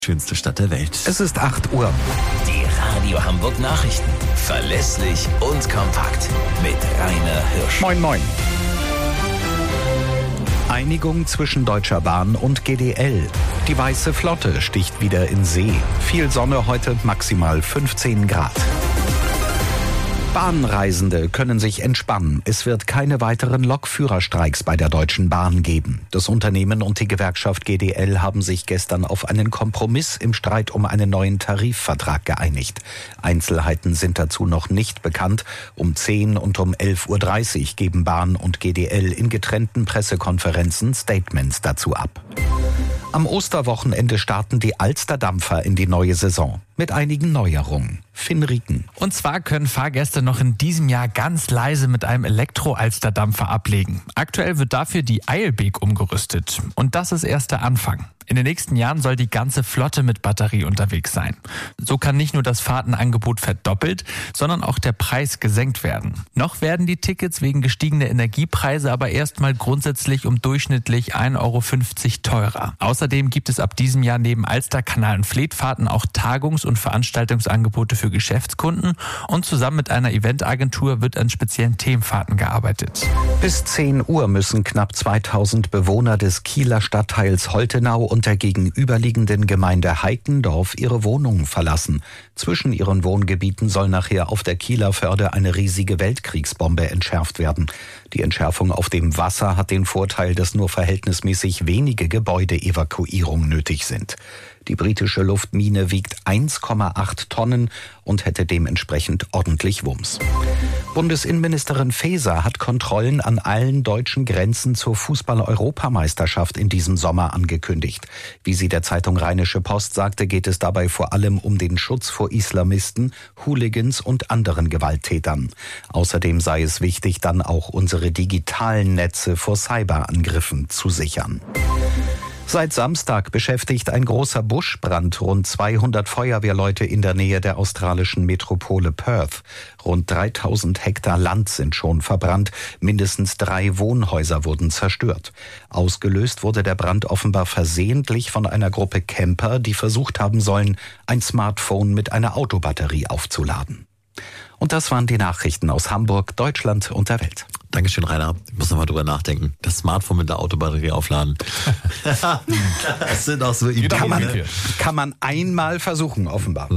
Schönste Stadt der Welt. Es ist 8 Uhr. Die Radio Hamburg Nachrichten. Verlässlich und kompakt. Mit Rainer Hirsch. Moin, moin. Einigung zwischen Deutscher Bahn und GDL. Die Weiße Flotte sticht wieder in See. Viel Sonne heute, maximal 15 Grad. Bahnreisende können sich entspannen. Es wird keine weiteren Lokführerstreiks bei der Deutschen Bahn geben. Das Unternehmen und die Gewerkschaft GDL haben sich gestern auf einen Kompromiss im Streit um einen neuen Tarifvertrag geeinigt. Einzelheiten sind dazu noch nicht bekannt. Um 10 und um 11.30 Uhr geben Bahn und GDL in getrennten Pressekonferenzen Statements dazu ab. Am Osterwochenende starten die Alsterdampfer in die neue Saison. Mit einigen Neuerungen. Finn Rieken. Und zwar können Fahrgäste noch in diesem Jahr ganz leise mit einem Elektro-Alsterdampfer ablegen. Aktuell wird dafür die Eilbek umgerüstet. Und das ist erst der Anfang. In den nächsten Jahren soll die ganze Flotte mit Batterie unterwegs sein. So kann nicht nur das Fahrtenangebot verdoppelt, sondern auch der Preis gesenkt werden. Noch werden die Tickets wegen gestiegener Energiepreise aber erstmal grundsätzlich um durchschnittlich 1,50 € teurer. Außerdem gibt es ab diesem Jahr neben Alsterkanal- und Fleetfahrten auch Tagungs- und Veranstaltungsangebote für Geschäftskunden und zusammen mit einer Eventagentur wird an speziellen Themenfahrten gearbeitet. Bis 10 Uhr müssen knapp 2000 Bewohner des Kieler Stadtteils Holtenau und der gegenüberliegenden Gemeinde Heikendorf ihre Wohnungen verlassen. Zwischen ihren Wohngebieten soll nachher auf der Kieler Förde eine riesige Weltkriegsbombe entschärft werden. Die Entschärfung auf dem Wasser hat den Vorteil, dass nur verhältnismäßig wenige Gebäudeevakuierungen nötig sind. Die britische Luftmine wiegt 1,8 Tonnen und hätte dementsprechend ordentlich Wumms. Bundesinnenministerin Faeser hat Kontrollen an allen deutschen Grenzen zur Fußball-Europameisterschaft in diesem Sommer angekündigt. Wie sie der Zeitung Rheinische Post sagte, geht es dabei vor allem um den Schutz vor Islamisten, Hooligans und anderen Gewalttätern. Außerdem sei es wichtig, dann auch unsere digitalen Netze vor Cyberangriffen zu sichern. Seit Samstag beschäftigt ein großer Buschbrand rund 200 Feuerwehrleute in der Nähe der australischen Metropole Perth. Rund 3000 Hektar Land sind schon verbrannt. Mindestens 3 Wohnhäuser wurden zerstört. Ausgelöst wurde der Brand offenbar versehentlich von einer Gruppe Camper, die versucht haben sollen, ein Smartphone mit einer Autobatterie aufzuladen. Und das waren die Nachrichten aus Hamburg, Deutschland und der Welt. Dankeschön, Rainer. Ich muss nochmal drüber nachdenken. Das Smartphone mit der Autobatterie aufladen. Das sind auch so Ideen. Kann man einmal versuchen, offenbar.